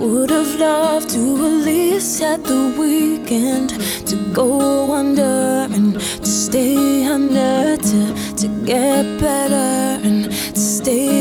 Would've loved to at least at the weekend to go under and to stay under, to get better and to stay